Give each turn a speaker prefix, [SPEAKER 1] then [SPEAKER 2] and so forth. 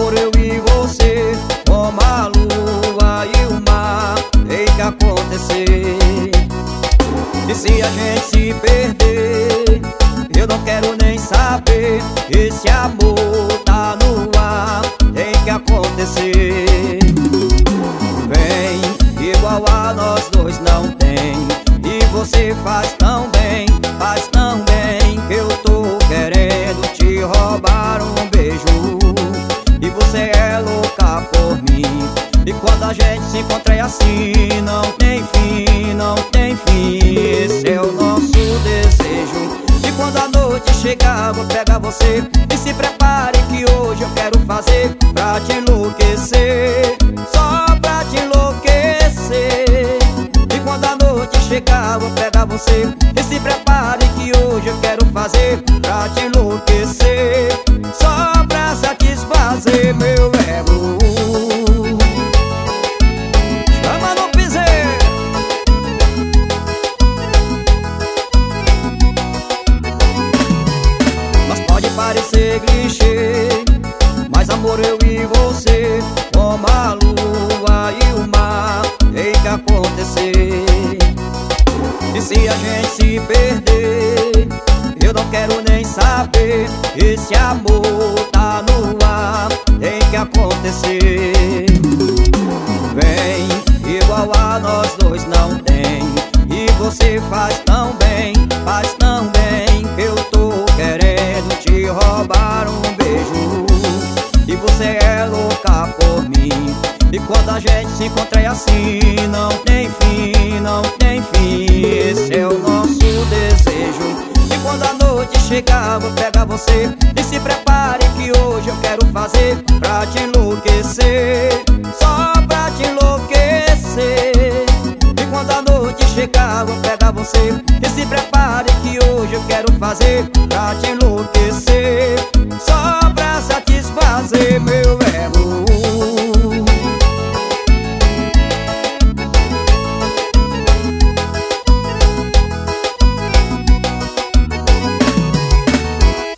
[SPEAKER 1] amor, eu e você, como a lua e o mar, tem que acontecer. E se a gente se perder, eu não quero nem saber. Esse amor tá no ar, tem que acontecer. Vem, igual a nós dois não tem. E você faz tão bem, que eu tô querendo te roubar um beijo. E você é louca por mim. E quando a gente se encontra é assim, não tem fim, não tem fim. Esse é o nosso desejo. E quando a noite chegar, vou pegar você. E se prepare que hoje eu quero fazer pra te enlouquecer, só pra te enlouquecer. E quando a noite chegar, vou pegar você. E se prepare que hoje eu quero fazer pra te enlouquecer, só pra satisfazer meu ego. Chama no piseiro. Mas pode parecer clichê, mas amor, eu e você, como a lua e o mar, tem que acontecer. E se a gente se perder, eu não quero nem saber. Esse amor tá no ar, tem que acontecer. Vem, igual a nós dois não tem. E você faz tão bem, que eu tô querendo te roubar um beijo. E você é louca por mim. E quando a gente se encontra é assim, não tem fim, não tem fim. Esse é o nosso desejo. E quando a noite chegar, vou pegar você. E se prepare que hoje eu quero fazer pra te enlouquecer, só pra te enlouquecer. E quando a noite chegar, vou pegar você. E se prepare que hoje eu quero fazer pra te